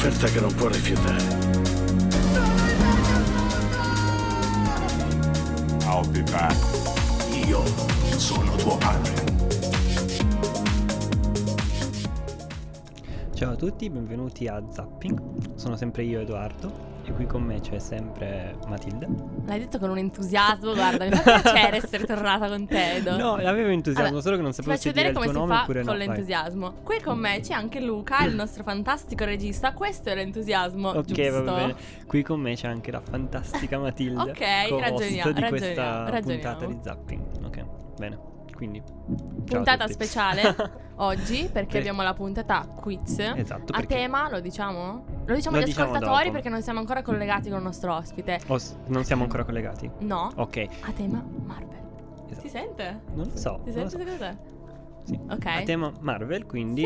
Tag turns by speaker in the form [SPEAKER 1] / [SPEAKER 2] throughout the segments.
[SPEAKER 1] un'offerta che non può rifiutare.
[SPEAKER 2] I'll be back.
[SPEAKER 1] Io sono tuo padre.
[SPEAKER 3] Ciao a tutti, benvenuti a Zapping. Sono sempre io, Edoardo, e qui con me c'è sempre Matilde.
[SPEAKER 4] L'hai detto con un entusiasmo, guarda, mi fa piacere essere tornata con te, Edo.
[SPEAKER 3] No, avevo entusiasmo,
[SPEAKER 4] Allora,
[SPEAKER 3] solo che non sapevo
[SPEAKER 4] ti faccio
[SPEAKER 3] se dire
[SPEAKER 4] vedere
[SPEAKER 3] il
[SPEAKER 4] come
[SPEAKER 3] tuo
[SPEAKER 4] si
[SPEAKER 3] nome
[SPEAKER 4] fa
[SPEAKER 3] oppure
[SPEAKER 4] con
[SPEAKER 3] no.
[SPEAKER 4] l'entusiasmo. Qui con me c'è anche Luca, il nostro fantastico regista. Questo è l'entusiasmo,
[SPEAKER 3] Ok,
[SPEAKER 4] giusto?
[SPEAKER 3] va bene. Qui con me c'è anche la fantastica Matilde.
[SPEAKER 4] Ok,
[SPEAKER 3] co-host
[SPEAKER 4] ragioniamo,
[SPEAKER 3] di questa
[SPEAKER 4] ragioniamo.
[SPEAKER 3] puntata di Zapping. Ok, bene. Quindi ciao a
[SPEAKER 4] Puntata
[SPEAKER 3] tutti.
[SPEAKER 4] speciale oggi perché
[SPEAKER 3] Sì.
[SPEAKER 4] abbiamo la puntata quiz.
[SPEAKER 3] Esatto,
[SPEAKER 4] A
[SPEAKER 3] perché
[SPEAKER 4] tema, lo diciamo? Lo diciamo
[SPEAKER 3] Lo
[SPEAKER 4] agli
[SPEAKER 3] diciamo
[SPEAKER 4] ascoltatori
[SPEAKER 3] dopo.
[SPEAKER 4] perché non siamo ancora collegati con il nostro ospite.
[SPEAKER 3] non siamo ancora collegati?
[SPEAKER 4] No,
[SPEAKER 3] Ok,
[SPEAKER 4] a tema Marvel.
[SPEAKER 3] esatto.
[SPEAKER 4] Si sente?
[SPEAKER 3] Non lo so.
[SPEAKER 4] Si
[SPEAKER 3] non lo
[SPEAKER 4] sente
[SPEAKER 3] so.
[SPEAKER 4] secondo te?
[SPEAKER 3] Sì.
[SPEAKER 4] Ok.
[SPEAKER 3] A tema Marvel, quindi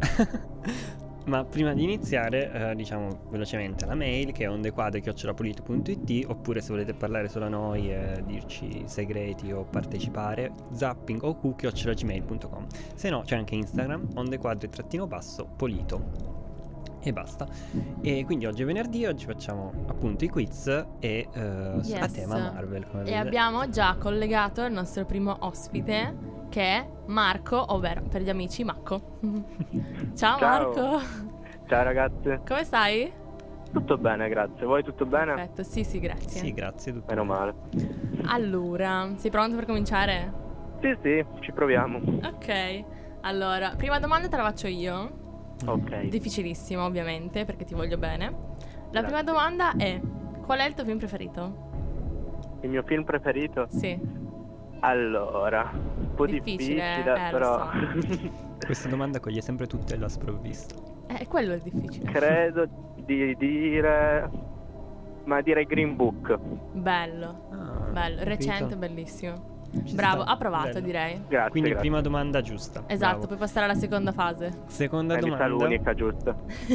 [SPEAKER 3] ma prima di iniziare diciamo velocemente la mail, che è ondequadre@pulito.it, oppure se volete parlare solo a noi e dirci segreti o partecipare, zappingoq@gmail.com. Se no c'è anche Instagram, ondequadre_polito. E basta. E quindi oggi è venerdì, oggi facciamo appunto i quiz e a
[SPEAKER 4] Yes.
[SPEAKER 3] tema Marvel, come
[SPEAKER 4] E
[SPEAKER 3] vedete.
[SPEAKER 4] abbiamo già collegato il nostro primo ospite, che è Marco, ovvero per gli amici Macco. Ciao Marco.
[SPEAKER 5] Ciao ragazzi,
[SPEAKER 4] Come stai?
[SPEAKER 5] tutto bene, grazie. Voi tutto bene?
[SPEAKER 4] Perfetto, sì, grazie.
[SPEAKER 3] Sì, grazie, tutto
[SPEAKER 5] Meno
[SPEAKER 3] bene.
[SPEAKER 5] male.
[SPEAKER 4] Allora, sei pronto per cominciare?
[SPEAKER 5] Sì, ci proviamo.
[SPEAKER 4] Ok. Allora, prima domanda te la faccio io.
[SPEAKER 5] Ok.
[SPEAKER 4] Difficilissima, ovviamente, perché ti voglio bene. La
[SPEAKER 5] Grazie.
[SPEAKER 4] prima domanda è: qual è il tuo film preferito?
[SPEAKER 5] Il mio film preferito?
[SPEAKER 4] Sì.
[SPEAKER 5] Allora, un po' difficile,
[SPEAKER 4] lo
[SPEAKER 5] però
[SPEAKER 3] Questa domanda coglie sempre tutte alla sprovvista.
[SPEAKER 4] Quello è difficile.
[SPEAKER 5] credo di dire... ma direi Green Book.
[SPEAKER 4] Bello. Bello, recente,
[SPEAKER 3] capito.
[SPEAKER 4] bellissimo.
[SPEAKER 3] Ci
[SPEAKER 4] Bravo,
[SPEAKER 3] sta,
[SPEAKER 4] approvato,
[SPEAKER 3] bello.
[SPEAKER 4] direi.
[SPEAKER 5] Grazie,
[SPEAKER 3] Quindi
[SPEAKER 5] grazie.
[SPEAKER 3] prima domanda giusta.
[SPEAKER 4] Esatto,
[SPEAKER 3] Bravo.
[SPEAKER 4] puoi passare alla seconda fase.
[SPEAKER 3] Seconda
[SPEAKER 5] Mi sa
[SPEAKER 3] domanda.
[SPEAKER 5] l'unica, giusta.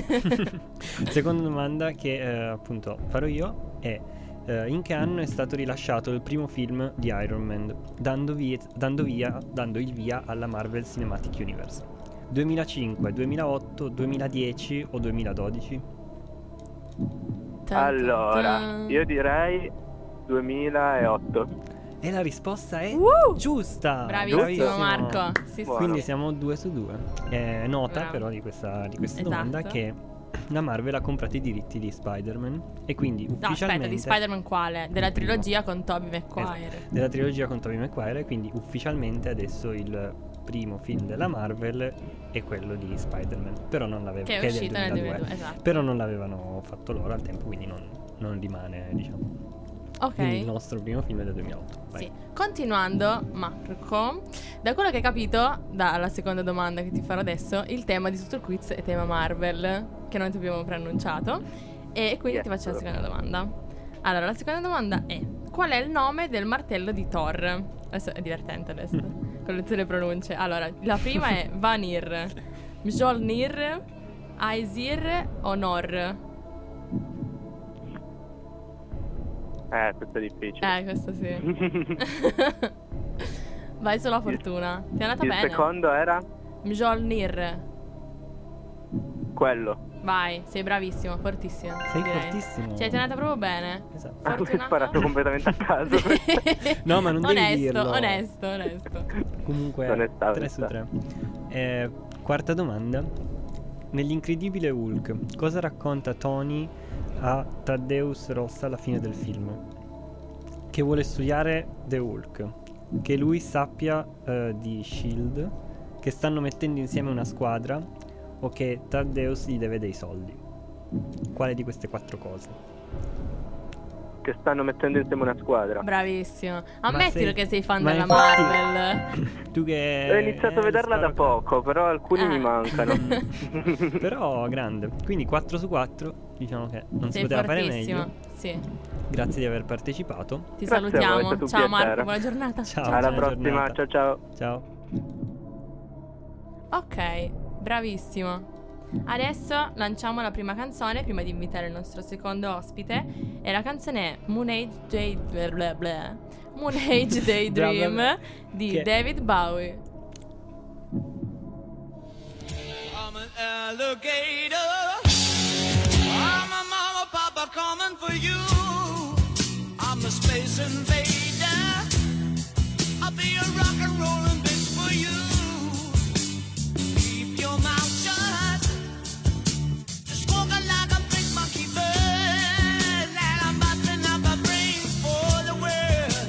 [SPEAKER 3] Seconda domanda che appunto farò io è in che anno è stato rilasciato il primo film di Iron Man, dando il via alla Marvel Cinematic Universe? 2005, 2008, 2010 o 2012?
[SPEAKER 5] Allora, io direi 2008.
[SPEAKER 3] E la risposta è giusta!
[SPEAKER 4] Bravissimo Marco. Sì,
[SPEAKER 5] Buono.
[SPEAKER 3] Quindi siamo 2 su 2. È nota
[SPEAKER 4] Bravo.
[SPEAKER 3] però di questa
[SPEAKER 4] Esatto.
[SPEAKER 3] domanda che la Marvel ha comprato i diritti di Spider-Man e quindi
[SPEAKER 4] No,
[SPEAKER 3] ufficialmente
[SPEAKER 4] aspetta, di Spider-Man quale? Della
[SPEAKER 3] Il primo.
[SPEAKER 4] trilogia con Tobey Maguire.
[SPEAKER 3] Esatto, della trilogia con Tobey Maguire, e quindi ufficialmente adesso il primo film della Marvel è quello di Spider-Man, però non l'aveva,
[SPEAKER 4] Che è
[SPEAKER 3] del
[SPEAKER 4] uscito nel
[SPEAKER 3] 2002.
[SPEAKER 4] 2002, esatto.
[SPEAKER 3] Però non l'avevano fatto loro al tempo, quindi non rimane, diciamo.
[SPEAKER 4] Ok.
[SPEAKER 3] Quindi il nostro primo film è del 2008. Vai.
[SPEAKER 4] Sì. Continuando, Marco, da quello che hai capito dalla seconda domanda che ti farò adesso, il tema di tutto il quiz è tema Marvel, che noi ti abbiamo preannunciato. E quindi
[SPEAKER 5] Yes.
[SPEAKER 4] ti faccio la seconda domanda. Allora, la seconda domanda è: qual è il nome del martello di Thor? Adesso è divertente adesso, con tutte le pronunce. Allora, la prima è Vanir, Mjolnir, Aesir o Nor?
[SPEAKER 5] Questo è difficile.
[SPEAKER 4] Questo sì. Vai sulla fortuna. Ti è andata
[SPEAKER 5] Il
[SPEAKER 4] bene.
[SPEAKER 5] secondo era
[SPEAKER 4] Mjolnir.
[SPEAKER 5] quello.
[SPEAKER 4] Vai, sei bravissimo, fortissimo.
[SPEAKER 3] Sei
[SPEAKER 4] direi.
[SPEAKER 3] fortissimo.
[SPEAKER 4] Cioè, ti è andata proprio bene.
[SPEAKER 3] Esatto.
[SPEAKER 5] Mi hai
[SPEAKER 4] Fortunato.
[SPEAKER 5] sparato completamente a caso.
[SPEAKER 3] No, ma non devi
[SPEAKER 4] onesto,
[SPEAKER 3] dirlo.
[SPEAKER 4] onesto.
[SPEAKER 3] Comunque
[SPEAKER 5] Onestà,
[SPEAKER 3] 3 su
[SPEAKER 5] onestà.
[SPEAKER 3] 3. Quarta domanda. Nell'Incredibile Hulk, cosa racconta Tony a Thaddeus Ross alla fine del film? Che vuole studiare The Hulk, che lui sappia di SHIELD, che stanno mettendo insieme una squadra o che Thaddeus gli deve dei soldi. Quale di queste 4 cose?
[SPEAKER 5] Che stanno mettendo insieme una squadra.
[SPEAKER 4] Bravissimo. Ammettilo che sei fan
[SPEAKER 3] ma
[SPEAKER 4] della
[SPEAKER 3] infatti-
[SPEAKER 4] Marvel.
[SPEAKER 3] Tu che
[SPEAKER 5] Ho iniziato a vederla da poco, però alcuni mi mancano.
[SPEAKER 3] Però grande. Quindi 4 su 4. Diciamo che non si
[SPEAKER 4] Sei
[SPEAKER 3] poteva fare
[SPEAKER 4] fortissimo.
[SPEAKER 3] meglio.
[SPEAKER 4] Sì.
[SPEAKER 3] Grazie di aver partecipato.
[SPEAKER 4] Ti
[SPEAKER 5] Grazie a voi, è
[SPEAKER 4] salutiamo.
[SPEAKER 5] stato un
[SPEAKER 4] Ciao
[SPEAKER 5] piacere.
[SPEAKER 4] Marco, buona giornata.
[SPEAKER 3] Ciao.
[SPEAKER 5] Alla
[SPEAKER 3] buona
[SPEAKER 5] prossima,
[SPEAKER 3] giornata.
[SPEAKER 5] ciao.
[SPEAKER 3] Ciao.
[SPEAKER 4] Ok, bravissimo. Adesso lanciamo la prima canzone prima di invitare il nostro secondo ospite. E la canzone è Moon Age Daydream
[SPEAKER 3] Bla, bla, bla.
[SPEAKER 4] di
[SPEAKER 3] Che-
[SPEAKER 4] David Bowie.
[SPEAKER 6] I'm an alligator.
[SPEAKER 2] for you. I'm a space invader. I'll be a rock and rollin' bitch for you. Keep your mouth shut. Just walking like a big monkey bird. And I'm busting up a brain for the world.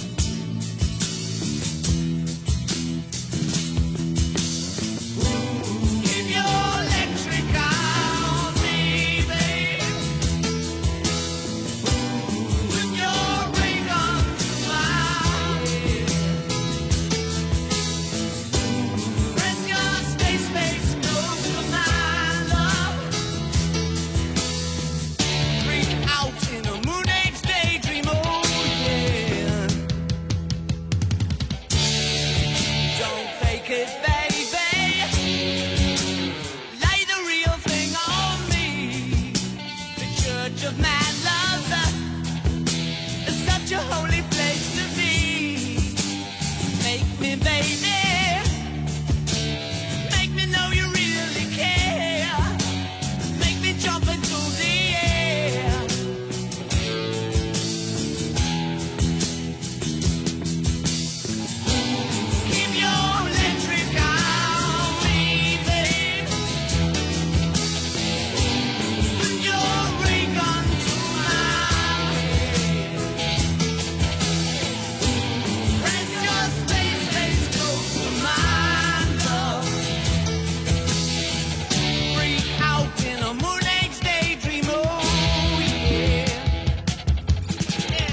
[SPEAKER 2] Keep your electric eye on me, babe. With your ray gun to my head. Press your space close to my love. Freak out in a moon age daydream, oh yeah. Don't fake it, baby. Lay the real thing on me. The church of mad love is such a holy place to be. Make me, baby. Make me know you really care. Make me jump into the air. Keep your electric eye on me, babe. With your ray gun to my head. Press your space close to my love. Freak out in a moon age daydream, oh yeah. Yeah.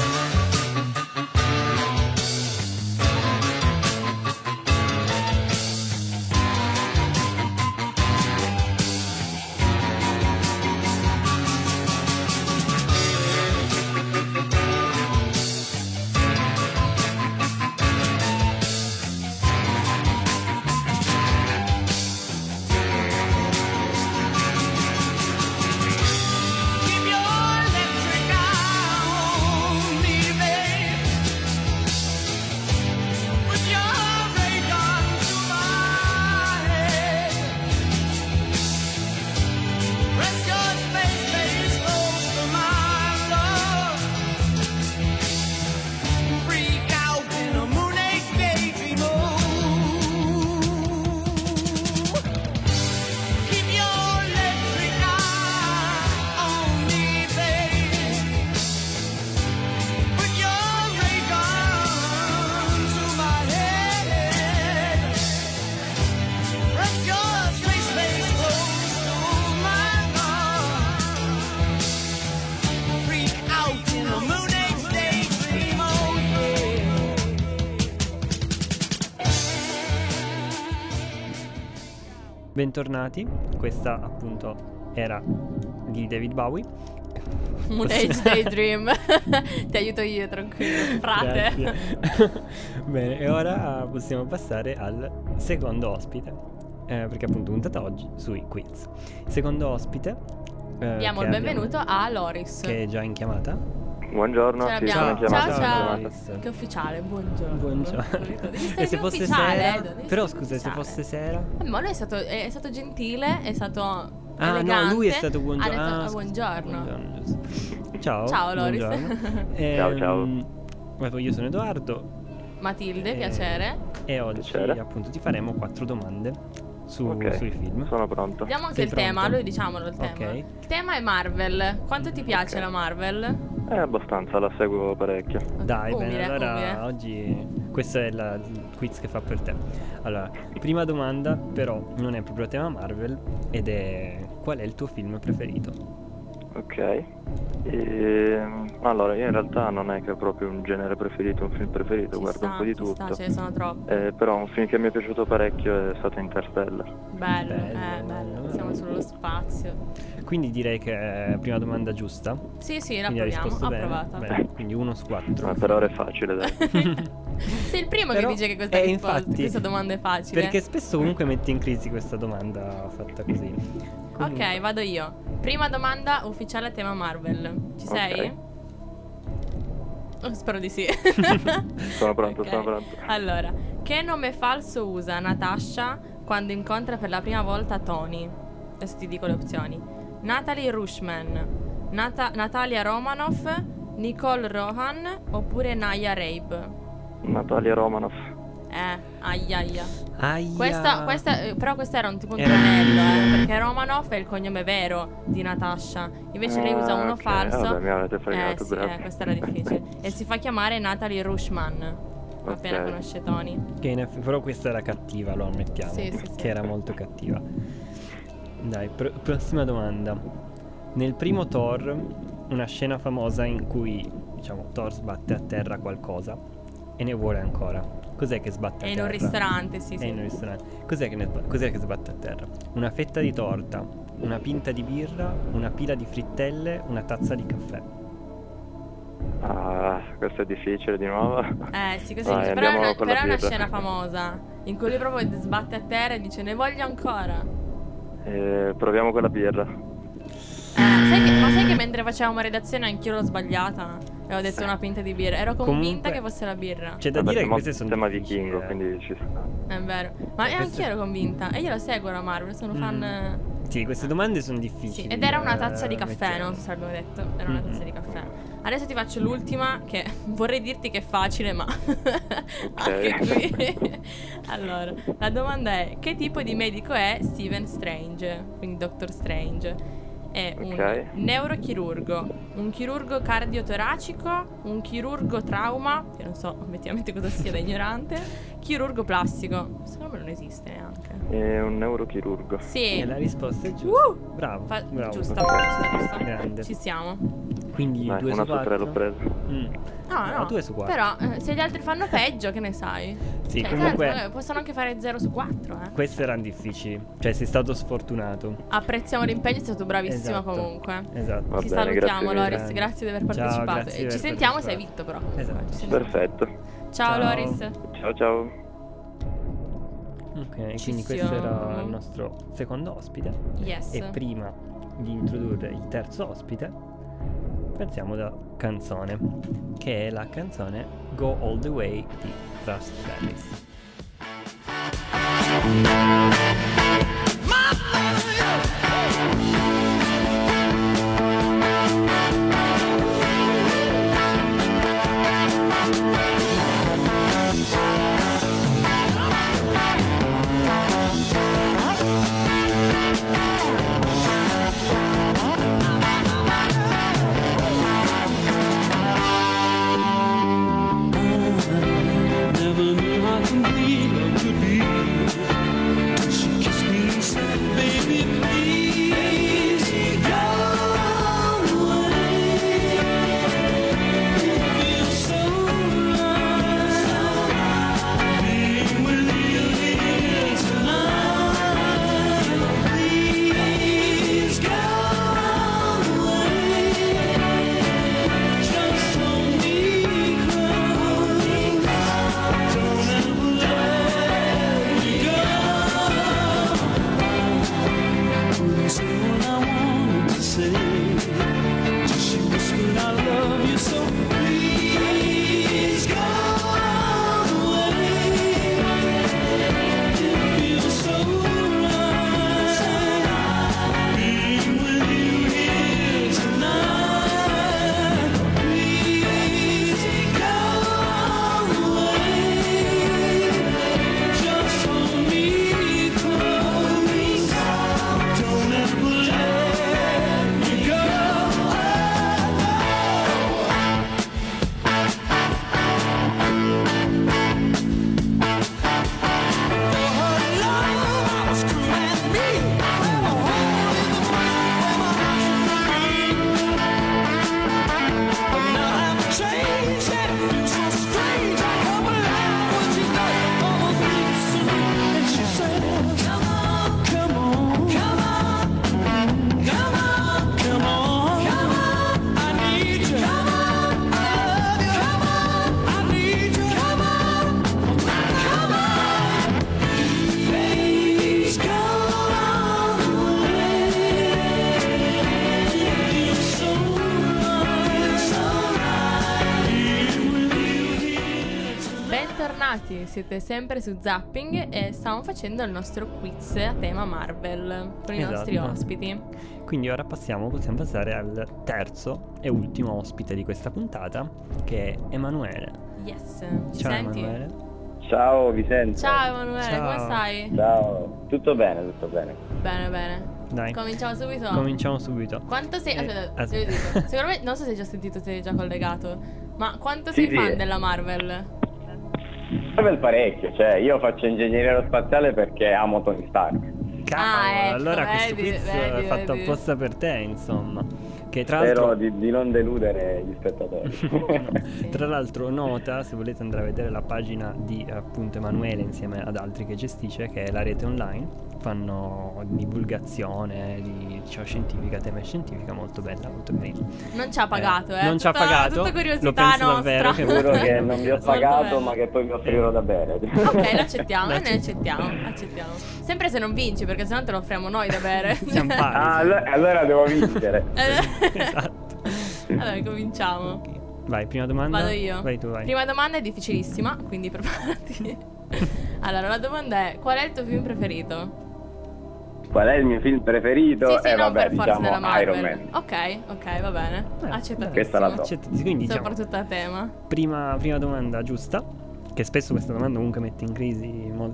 [SPEAKER 2] Keep your electric eye on me, babe. With your ray gun to my head. Press your space close to my love. Freak out in a moon age daydream, oh. Keep your electric eye on me, babe. Put your ray gun to my head. Press your space close to my love. Freak out in a moon age daydream, oh yeah.
[SPEAKER 3] Bentornati, questa appunto era di David Bowie.
[SPEAKER 4] Moon Age Daydream. Ti aiuto io, tranquillo. Frate.
[SPEAKER 3] Grazie. Bene, e ora possiamo passare al secondo ospite, perché appunto puntata oggi sui quiz. Secondo ospite
[SPEAKER 4] Diamo
[SPEAKER 3] che
[SPEAKER 4] il benvenuto a Loris.
[SPEAKER 3] che è già in chiamata.
[SPEAKER 5] Buongiorno,
[SPEAKER 4] Ce
[SPEAKER 5] sì,
[SPEAKER 4] l'abbiamo.
[SPEAKER 5] sono chiamato,
[SPEAKER 4] Ciao,
[SPEAKER 5] sono
[SPEAKER 4] ciao.
[SPEAKER 5] chiamato.
[SPEAKER 4] Che ufficiale, buongiorno.
[SPEAKER 3] Buongiorno.
[SPEAKER 4] Devi
[SPEAKER 3] E
[SPEAKER 4] essere
[SPEAKER 3] se
[SPEAKER 4] più
[SPEAKER 3] fosse
[SPEAKER 4] ufficiale,
[SPEAKER 3] sera?
[SPEAKER 4] devi
[SPEAKER 3] Però
[SPEAKER 4] essere
[SPEAKER 3] scusa, se
[SPEAKER 4] ufficiale.
[SPEAKER 3] fosse sera?
[SPEAKER 4] Ma lui è stato gentile, è stato
[SPEAKER 3] Ah no,
[SPEAKER 4] elegante.
[SPEAKER 3] lui è stato buongiorno.
[SPEAKER 4] Ha detto
[SPEAKER 3] Ah, scusa,
[SPEAKER 4] buongiorno.
[SPEAKER 3] buongiorno, giusto. Ciao.
[SPEAKER 4] Ciao, Loris.
[SPEAKER 3] buongiorno.
[SPEAKER 5] Ciao.
[SPEAKER 3] Io sono Edoardo
[SPEAKER 4] Matilde,
[SPEAKER 3] Eh,
[SPEAKER 4] piacere.
[SPEAKER 3] e oggi
[SPEAKER 5] Piacere.
[SPEAKER 3] appunto ti faremo 4 domande
[SPEAKER 5] Ok,
[SPEAKER 3] sui film.
[SPEAKER 5] sono pronto.
[SPEAKER 4] Vediamo anche
[SPEAKER 3] Sei
[SPEAKER 4] il tema,
[SPEAKER 3] pronto?
[SPEAKER 4] lui diciamolo il tema.
[SPEAKER 3] Ok.
[SPEAKER 4] Il tema è Marvel. Quanto ti piace
[SPEAKER 5] Ok.
[SPEAKER 4] la Marvel?
[SPEAKER 5] Abbastanza, la seguo parecchio.
[SPEAKER 3] Dai,
[SPEAKER 4] Umile,
[SPEAKER 3] bene, allora
[SPEAKER 4] umile.
[SPEAKER 3] oggi questo è il quiz che fa per te. Allora, prima domanda, però non è proprio tema Marvel, ed è: qual è il tuo film preferito?
[SPEAKER 5] Ok. Allora, io in realtà non è che ho proprio un genere preferito, un film preferito,
[SPEAKER 4] Ci
[SPEAKER 5] guardo
[SPEAKER 4] sta,
[SPEAKER 5] un po' di
[SPEAKER 4] ci sta,
[SPEAKER 5] tutto.
[SPEAKER 4] ce ne sono troppi.
[SPEAKER 5] Però un film che mi è piaciuto parecchio è stato Interstellar.
[SPEAKER 4] Bello,
[SPEAKER 3] bello,
[SPEAKER 4] bello. Siamo sullo spazio.
[SPEAKER 3] Quindi direi che è prima domanda giusta.
[SPEAKER 4] Sì, sì, la
[SPEAKER 3] Quindi hai
[SPEAKER 4] proviamo.
[SPEAKER 3] risposto bene.
[SPEAKER 4] Approvata.
[SPEAKER 3] Bene, quindi 1 su 4.
[SPEAKER 5] Per ora è facile, dai.
[SPEAKER 4] Sei il primo
[SPEAKER 3] Però-
[SPEAKER 4] che dice che questa, risposta,
[SPEAKER 3] infatti,
[SPEAKER 4] questa domanda è facile.
[SPEAKER 3] Perché spesso comunque metti in crisi questa domanda fatta così. Comunque-
[SPEAKER 4] Ok, vado io. Prima domanda ufficiale tema Marvel. Ci sei? Oh, spero di sì.
[SPEAKER 5] Sono pronto,
[SPEAKER 4] Ok.
[SPEAKER 5] sono pronto.
[SPEAKER 4] Allora, che nome falso usa Natasha quando incontra per la prima volta Tony? Adesso ti dico le opzioni. Natalie Rushman, Natalia Romanoff, Nicole Rohan oppure Naya Rabe.
[SPEAKER 5] Natalia Romanoff.
[SPEAKER 4] Aia.
[SPEAKER 3] Aia.
[SPEAKER 4] Però questa era un tipo un tranello, perché Romanoff è il cognome vero di Natasha. Invece lei usa uno
[SPEAKER 5] ok,
[SPEAKER 4] falso.
[SPEAKER 5] vabbè, mi avete fregato,
[SPEAKER 4] sì,
[SPEAKER 5] grazie.
[SPEAKER 4] questa era difficile. E si fa chiamare Natalie Rushman. Appena
[SPEAKER 5] Ok.
[SPEAKER 4] conosce Tony.
[SPEAKER 3] Però questa era cattiva, lo ammettiamo.
[SPEAKER 4] Sì.
[SPEAKER 3] Che era molto cattiva. Dai, prossima domanda. Nel primo Thor, una scena famosa in cui, diciamo, Thor sbatte a terra qualcosa e ne vuole ancora. Cos'è che sbatte a
[SPEAKER 4] È in
[SPEAKER 3] terra?
[SPEAKER 4] un ristorante, sì.
[SPEAKER 3] È in un ristorante. Cos'è che sbatte a terra? Una fetta di torta, una pinta di birra, una pila di frittelle, una tazza di caffè.
[SPEAKER 5] Ah, questo è difficile di nuovo.
[SPEAKER 4] Sì, così.
[SPEAKER 5] Vai,
[SPEAKER 4] Però
[SPEAKER 5] andiamo con la
[SPEAKER 4] è una
[SPEAKER 5] birra.
[SPEAKER 4] scena famosa in cui lui proprio sbatte a terra e dice ne voglio ancora.
[SPEAKER 5] Proviamo con la birra.
[SPEAKER 4] Sai che mentre facevamo redazione anch'io l'ho sbagliata e ho detto una pinta di birra. Ero convinta
[SPEAKER 3] Comunque,
[SPEAKER 4] che fosse la birra.
[SPEAKER 3] C'è da
[SPEAKER 5] Vabbè,
[SPEAKER 3] dire che
[SPEAKER 5] siamo
[SPEAKER 3] queste sono
[SPEAKER 5] tema
[SPEAKER 3] difficili,
[SPEAKER 5] vichingo, quindi ci sta.
[SPEAKER 4] È vero. Ma
[SPEAKER 3] queste-
[SPEAKER 4] anch'io ero convinta. E io lo seguo la Marvel, sono fan.
[SPEAKER 3] Sì, queste domande sono
[SPEAKER 4] Sì,
[SPEAKER 3] difficili.
[SPEAKER 4] ed era una tazza di caffè,
[SPEAKER 3] mettiamo.
[SPEAKER 4] non so se abbiamo detto. Era una tazza di caffè. Adesso ti faccio l'ultima, che vorrei dirti che è facile, ma anche qui. Allora, la domanda è: che tipo di medico è Stephen Strange? Quindi Doctor Strange. È un
[SPEAKER 5] Ok.
[SPEAKER 4] neurochirurgo, un chirurgo cardiotoracico, un chirurgo trauma, che non so obiettivamente cosa sia da ignorante, chirurgo plastico. Secondo me non esiste neanche.
[SPEAKER 5] È un neurochirurgo.
[SPEAKER 4] Sì.
[SPEAKER 3] E la risposta è giusta. Bravo.
[SPEAKER 4] Giusto.
[SPEAKER 3] Grande.
[SPEAKER 4] Ci siamo.
[SPEAKER 3] Quindi
[SPEAKER 5] Dai,
[SPEAKER 3] 2
[SPEAKER 5] una
[SPEAKER 3] su
[SPEAKER 5] su tre
[SPEAKER 3] 4.
[SPEAKER 5] l'ho presa.
[SPEAKER 4] No.
[SPEAKER 3] 2 su 4.
[SPEAKER 4] Però se gli altri fanno peggio, che ne sai?
[SPEAKER 3] Sì,
[SPEAKER 4] Cioè,
[SPEAKER 3] comunque
[SPEAKER 4] tanto, possono anche fare 0 su 4,
[SPEAKER 3] queste erano difficili. Cioè sei stato sfortunato.
[SPEAKER 4] Apprezziamo l'impegno, sei stato bravissimo
[SPEAKER 3] Esatto.
[SPEAKER 4] comunque.
[SPEAKER 3] Esatto.
[SPEAKER 5] Va
[SPEAKER 4] Ti
[SPEAKER 5] bene,
[SPEAKER 4] salutiamo,
[SPEAKER 5] grazie
[SPEAKER 4] Loris.
[SPEAKER 3] mille.
[SPEAKER 4] Grazie di aver
[SPEAKER 3] Ciao,
[SPEAKER 4] partecipato.
[SPEAKER 3] grazie di
[SPEAKER 4] E
[SPEAKER 3] aver
[SPEAKER 4] ci sentiamo se hai
[SPEAKER 3] partecipato.
[SPEAKER 4] vinto, però. comunque.
[SPEAKER 3] Esatto.
[SPEAKER 4] Ci sentiamo.
[SPEAKER 5] Perfetto.
[SPEAKER 4] Ciao,
[SPEAKER 3] Ciao.
[SPEAKER 4] Loris.
[SPEAKER 5] Ciao.
[SPEAKER 3] Ok,
[SPEAKER 4] Ci
[SPEAKER 3] quindi questo era
[SPEAKER 4] siamo.
[SPEAKER 3] il nostro secondo ospite.
[SPEAKER 4] Yes.
[SPEAKER 3] E prima di introdurre il terzo ospite, partiamo da canzone, che è la canzone Go All The Way di Raspberries.
[SPEAKER 2] Never knew how complete love could be.
[SPEAKER 4] Sì, siete sempre su Zapping e stiamo facendo il nostro quiz a tema Marvel con i nostri
[SPEAKER 3] Esatto.
[SPEAKER 4] ospiti.
[SPEAKER 3] Quindi ora possiamo passare al terzo e ultimo ospite di questa puntata, che è Emanuele.
[SPEAKER 4] Yes, ci
[SPEAKER 3] Ciao
[SPEAKER 4] senti?
[SPEAKER 3] Emanuele.
[SPEAKER 6] Ciao Vicente.
[SPEAKER 4] Ciao Emanuele,
[SPEAKER 3] Ciao.
[SPEAKER 4] come stai?
[SPEAKER 6] Ciao. Tutto bene, tutto bene.
[SPEAKER 4] Bene, bene.
[SPEAKER 3] Dai,
[SPEAKER 4] Cominciamo subito?
[SPEAKER 3] cominciamo subito.
[SPEAKER 4] Quanto sei... Aspetta,
[SPEAKER 3] aspetta.
[SPEAKER 4] io dico, secondo me, non so se hai già sentito, se hai già collegato, ma quanto
[SPEAKER 6] Sì,
[SPEAKER 4] sei
[SPEAKER 6] sì.
[SPEAKER 4] fan della Marvel?
[SPEAKER 6] Proprio parecchio, cioè io faccio ingegneria aerospaziale perché amo Tony Stark.
[SPEAKER 3] Cavolo,
[SPEAKER 4] ecco,
[SPEAKER 3] allora questo
[SPEAKER 4] vedi,
[SPEAKER 3] quiz
[SPEAKER 4] vedi,
[SPEAKER 3] è fatto
[SPEAKER 4] vedi.
[SPEAKER 3] apposta per te, insomma. Che tra
[SPEAKER 6] Spero
[SPEAKER 3] l'altro,
[SPEAKER 6] di non deludere gli spettatori.
[SPEAKER 3] tra l'altro nota, se volete andare a vedere la pagina di appunto Emanuele insieme ad altri che gestisce, che è la rete online, fanno divulgazione di scientifica, tema scientifica, molto bella, molto carina.
[SPEAKER 4] Non ci ha pagato,
[SPEAKER 3] Non ci ha pagato,
[SPEAKER 4] Tutta curiosità
[SPEAKER 3] lo penso
[SPEAKER 4] nostra.
[SPEAKER 3] davvero che
[SPEAKER 6] Giuro che non vi ho
[SPEAKER 4] Molto
[SPEAKER 6] pagato,
[SPEAKER 4] bello.
[SPEAKER 6] ma che poi vi offrirò da bere.
[SPEAKER 4] Ok, l'accettiamo, noi ne accettiamo. Sempre se non vinci, perché sennò te lo offriamo noi da bere.
[SPEAKER 3] Siamo pari.
[SPEAKER 6] Ah, allora devo vincere.
[SPEAKER 3] Esatto.
[SPEAKER 4] Allora, cominciamo.
[SPEAKER 3] Vai, prima domanda.
[SPEAKER 4] Vado io.
[SPEAKER 3] Vai tu, vai.
[SPEAKER 4] Prima domanda è difficilissima, quindi preparati. Allora, la domanda è: qual è il tuo film preferito?
[SPEAKER 6] Qual è il mio film preferito?
[SPEAKER 4] Sì, non
[SPEAKER 6] vabbè,
[SPEAKER 4] per forza della
[SPEAKER 6] diciamo
[SPEAKER 4] Marvel.
[SPEAKER 6] Iron Man.
[SPEAKER 4] Ok, va bene. Accettatissimo.
[SPEAKER 6] Questa la so.
[SPEAKER 3] Accettati. Quindi diciamo,
[SPEAKER 4] Soprattutto a tema.
[SPEAKER 3] prima domanda giusta, che spesso questa domanda comunque mette in crisi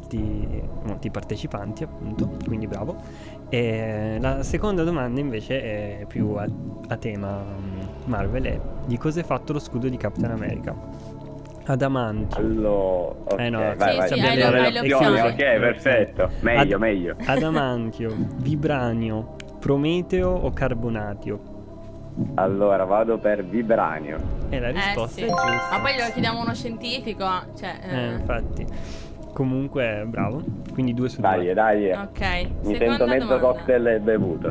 [SPEAKER 3] molti partecipanti, appunto, quindi bravo. E la seconda domanda invece è più a tema Marvel, è: di cosa è fatto lo scudo di Captain America? Adamantio.
[SPEAKER 6] Allora, ok,
[SPEAKER 3] no,
[SPEAKER 6] vai,
[SPEAKER 4] sì,
[SPEAKER 6] abbiamo
[SPEAKER 4] hai
[SPEAKER 6] le
[SPEAKER 4] le
[SPEAKER 6] opzioni,
[SPEAKER 4] opzioni.
[SPEAKER 6] ok, perfetto. Meglio.
[SPEAKER 3] Adamantio, Vibranio, Prometeo o Carbonatio?
[SPEAKER 6] Allora, vado per Vibranio.
[SPEAKER 3] E la risposta
[SPEAKER 4] Sì.
[SPEAKER 3] è giusta.
[SPEAKER 4] Ma poi glielo chiediamo a uno scientifico. Cioè,
[SPEAKER 3] Infatti. Comunque, bravo. Quindi 2 su 2.
[SPEAKER 6] Dai.
[SPEAKER 4] Ok.
[SPEAKER 6] Mi
[SPEAKER 4] seconda
[SPEAKER 6] sento mezzo
[SPEAKER 4] domanda.
[SPEAKER 6] cocktail bevuto.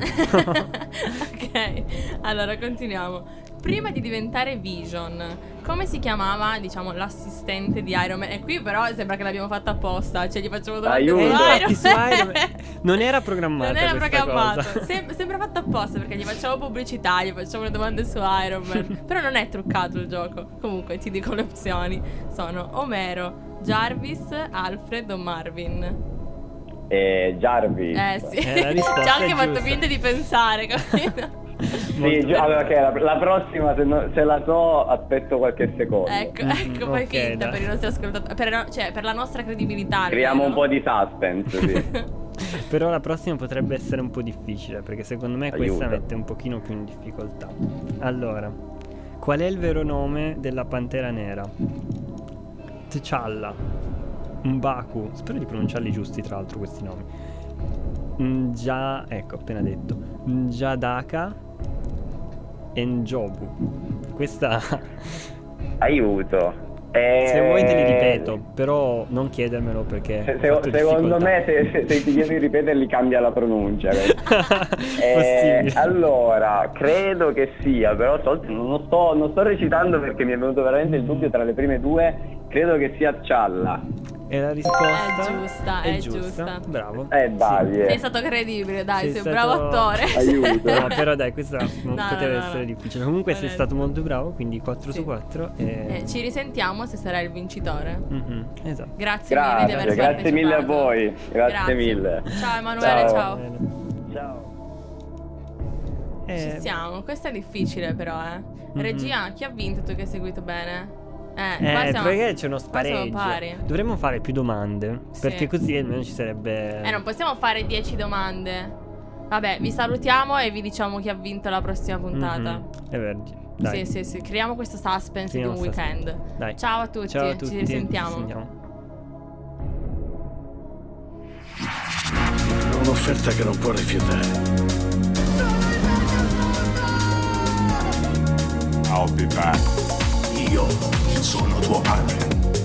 [SPEAKER 4] Ok, allora continuiamo. Prima di diventare Vision, come si chiamava, diciamo, l'assistente di Iron Man? E qui però sembra che l'abbiamo fatta apposta, cioè gli facciamo domande
[SPEAKER 6] Aiuto.
[SPEAKER 4] su
[SPEAKER 3] Infatti, su
[SPEAKER 4] Iron
[SPEAKER 3] Iron Man. Non era programmata
[SPEAKER 4] Non era
[SPEAKER 3] questa
[SPEAKER 4] programmato,
[SPEAKER 3] cosa.
[SPEAKER 4] sembra fatto apposta perché gli facciamo pubblicità, gli facciamo le domande su Iron Man. Però non è truccato il gioco. Comunque ti dico le opzioni. Sono Omero, Jarvis, Alfred o Marvin.
[SPEAKER 6] Jarvis.
[SPEAKER 4] Sì,
[SPEAKER 3] la risposta
[SPEAKER 4] ci ha anche
[SPEAKER 3] è
[SPEAKER 4] fatto
[SPEAKER 3] giusta.
[SPEAKER 4] finta di pensare, capito?
[SPEAKER 6] Sì, allora, ok, la prossima se la so aspetto qualche secondo.
[SPEAKER 4] Ecco, fai
[SPEAKER 3] ok,
[SPEAKER 4] finta
[SPEAKER 3] dai.
[SPEAKER 4] per i nostri ascoltatori, per la nostra credibilità.
[SPEAKER 6] Creiamo un
[SPEAKER 4] almeno.
[SPEAKER 6] po' di suspense, sì.
[SPEAKER 3] Però la prossima potrebbe essere un po' difficile, perché secondo me questa
[SPEAKER 6] Aiuto.
[SPEAKER 3] mette un pochino più in difficoltà. Allora, qual è il vero nome della Pantera Nera? T'Challa, M'Baku, spero di pronunciarli giusti tra l'altro questi nomi. Ecco, appena detto. N'Jadaka e N'Jobu. Questa,
[SPEAKER 6] Aiuto.
[SPEAKER 3] se vuoi te li ripeto, però non chiedermelo perché ho fatto
[SPEAKER 6] Secondo
[SPEAKER 3] difficoltà.
[SPEAKER 6] me se ti chiedo di ripeterli cambia la pronuncia.
[SPEAKER 3] Possibile.
[SPEAKER 6] Allora, credo che sia, però non sto recitando perché mi è venuto veramente il dubbio tra le prime due. Credo che sia T'Challa.
[SPEAKER 3] E la risposta
[SPEAKER 4] È giusta.
[SPEAKER 3] Bravo.
[SPEAKER 6] Dai.
[SPEAKER 4] Sei stato credibile, dai, sei un
[SPEAKER 3] stato-
[SPEAKER 4] bravo attore.
[SPEAKER 6] Aiuto.
[SPEAKER 3] No, però dai, questa non
[SPEAKER 4] No,
[SPEAKER 3] poteva
[SPEAKER 4] no,
[SPEAKER 3] essere
[SPEAKER 4] no.
[SPEAKER 3] difficile. Comunque sei
[SPEAKER 4] Non è-
[SPEAKER 3] stato molto bravo, quindi 4
[SPEAKER 4] Sì.
[SPEAKER 3] su 4.
[SPEAKER 4] Ci risentiamo se sarai il vincitore.
[SPEAKER 3] Esatto.
[SPEAKER 4] Grazie mille di aver
[SPEAKER 6] Grazie mille a
[SPEAKER 4] partecipato.
[SPEAKER 6] voi. Grazie mille.
[SPEAKER 4] Ciao Emanuele, ciao.
[SPEAKER 3] Bene.
[SPEAKER 6] Ciao.
[SPEAKER 4] Ci siamo. Questa è difficile però, Regia, chi ha vinto tu che hai seguito bene? Qua siamo-
[SPEAKER 3] perché c'è uno
[SPEAKER 4] qua siamo
[SPEAKER 3] spareggio.
[SPEAKER 4] pari.
[SPEAKER 3] Dovremmo fare più domande,
[SPEAKER 4] Sì.
[SPEAKER 3] perché così almeno ci sarebbe.
[SPEAKER 4] Non possiamo fare 10 domande. Vabbè, vi salutiamo e vi diciamo chi ha vinto la prossima puntata.
[SPEAKER 3] È vero. Dai.
[SPEAKER 4] Sì. Creiamo questo suspense di un
[SPEAKER 3] Creiamo
[SPEAKER 4] weekend.
[SPEAKER 3] Dai.
[SPEAKER 4] Ciao a tutti,
[SPEAKER 3] Ciao a tutti.
[SPEAKER 4] ci risentiamo.
[SPEAKER 1] Un'offerta che non può rifiutare.
[SPEAKER 7] I'll be back.
[SPEAKER 1] Io sono tuo padre.